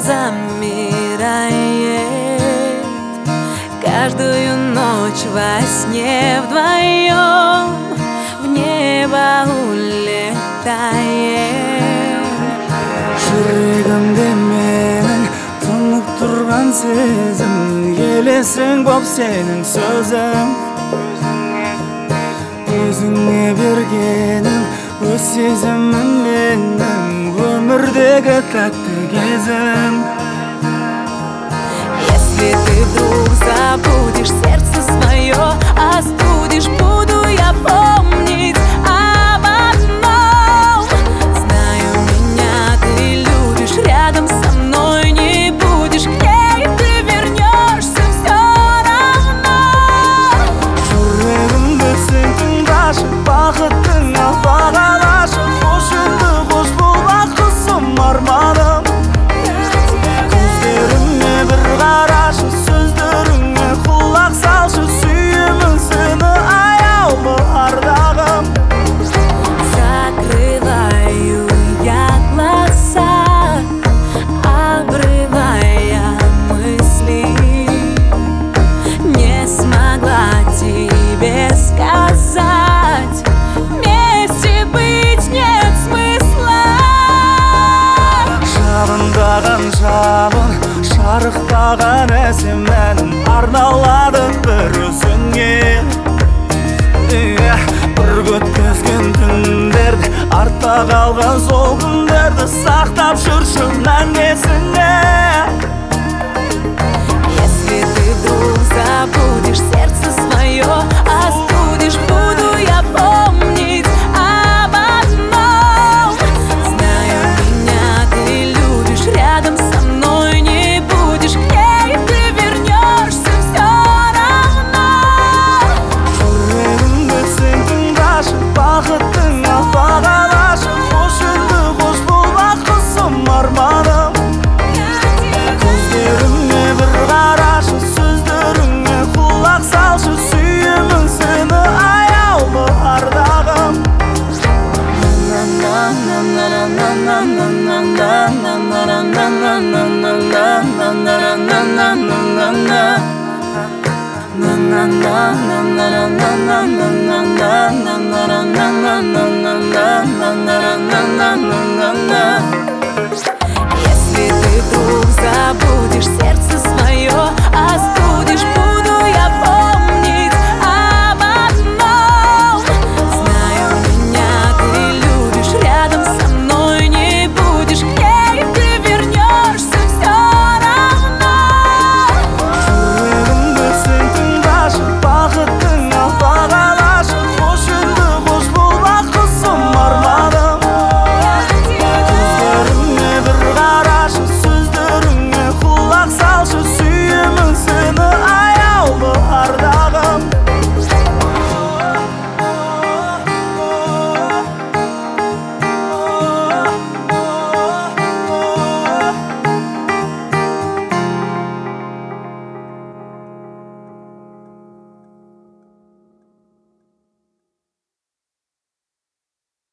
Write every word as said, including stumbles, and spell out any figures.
замирает каждую ночь во сне вдвоем в небо улетаем. Жүрегімде менің тұнып тұрған сезім, елесің боп сенің сөзім. Өзіңе бергенім өз сезімім менің, өмірдегі тәтті кезім. Если ты вдруг забудешь сердце свое, остудишь, буду я помнить об одном. Знаю, меня ты любишь, рядом со мной не будешь, к ней ты вернешься все равно. Жүрегімді сен тыңдашы, бақытыңа бағалашы, қош енді қош бол бақытсым арманым. Көздеріңе бір қарашы, сөздеріңе құлақ салшы, сүйемін сені аяулы ардағым. Закрываю я глаза, обрывая мысли, не смогла тебе сказать, вместе быть нет смысла. Жалындаған жалын, шарықтаған әсем әнім арналады бір өзіңе. Бір өткізген түндерді, артта қалған сол күндерді сақтап жүрші мәңгі есіңе. Если ты вдруг забудешь сердце свое, остудишь, буду я помнить об одном. Знаю, меня ты любишь, рядом со мной не будешь, к ней ты вернешься все равно. Жүрегімді сен тыңдашы, бақытыңа бағалашы, қош енді қош бол бақытсым арманым. Көздеріңе бір қарашы, сөздеріңе құлақ салшы, сүйемін сені аяулы ардағым. Na